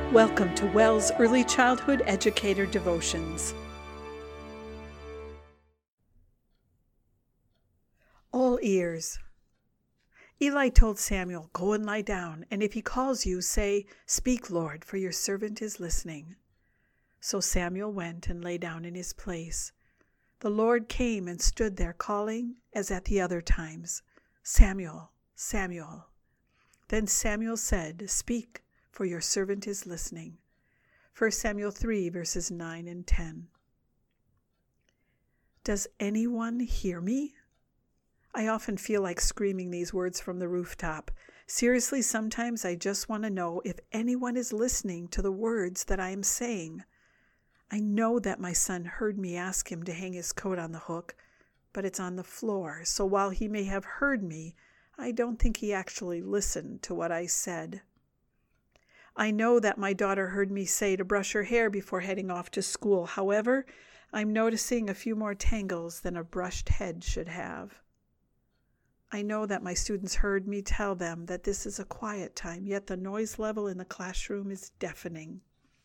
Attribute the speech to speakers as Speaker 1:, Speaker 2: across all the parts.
Speaker 1: Welcome to WELS Early Childhood Educator Devotions. All ears. Eli told Samuel, "Go and lie down, and if he calls you, say, 'Speak, Lord, for your servant is listening.'" So Samuel went and lay down in his place. The Lord came and stood there, calling, as at the other times, "Samuel, Samuel." Then Samuel said, "Speak, for your servant is listening." 1 Samuel 3, verses 9 and 10. Does anyone hear me? I often feel like screaming these words from the rooftop. Seriously, sometimes I just want to know if anyone is listening to the words that I am saying. I know that my son heard me ask him to hang his coat on the hook, but it's on the floor, so while he may have heard me, I don't think he actually listened to what I said. I know that my daughter heard me say to brush her hair before heading off to school. However, I'm noticing a few more tangles than a brushed head should have. I know that my students heard me tell them that this is a quiet time, yet the noise level in the classroom is deafening.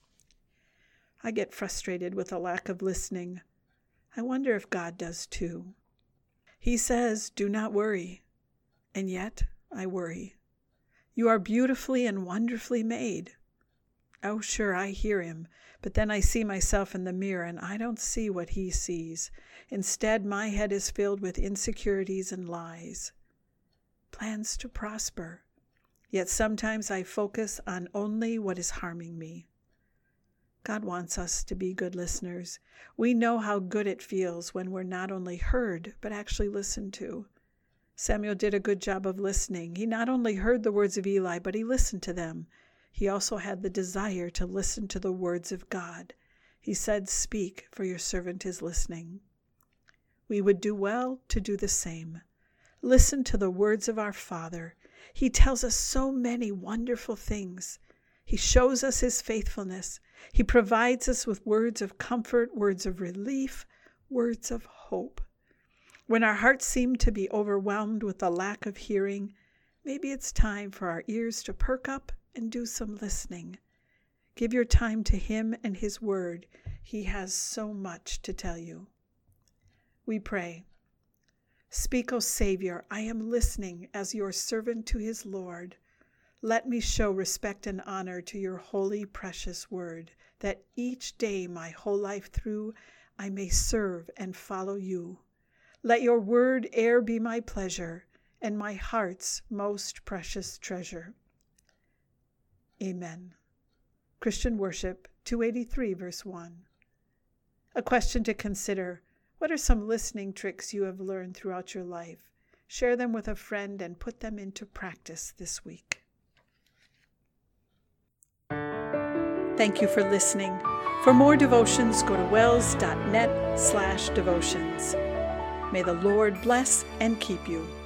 Speaker 1: I get frustrated with a lack of listening. I wonder if God does too. He says, "Do not worry," and yet I worry. "You are beautifully and wonderfully made." Oh, sure, I hear him, but then I see myself in the mirror and I don't see what he sees. Instead, my head is filled with insecurities and lies. Plans to prosper. Yet sometimes I focus on only what is harming me. God wants us to be good listeners. We know how good it feels when we're not only heard, but actually listened to. Samuel did a good job of listening. He not only heard the words of Eli, but he listened to them. He also had the desire to listen to the words of God. He said, "Speak, for your servant is listening." We would do well to do the same. Listen to the words of our Father. He tells us so many wonderful things. He shows us his faithfulness. He provides us with words of comfort, words of relief, words of hope. When our hearts seem to be overwhelmed with the lack of hearing, maybe it's time for our ears to perk up and do some listening. Give your time to him and his word. He has so much to tell you. We pray. Speak, O Savior, I am listening as your servant to his Lord. Let me show respect and honor to your holy, precious word, that each day my whole life through I may serve and follow you. Let your word e'er be my pleasure and my heart's most precious treasure. Amen. Christian Worship 283, verse 1. A question to consider. What are some listening tricks you have learned throughout your life? Share them with a friend and put them into practice this week. Thank you for listening. For more devotions, go to wels.net/devotions. May the Lord bless and keep you.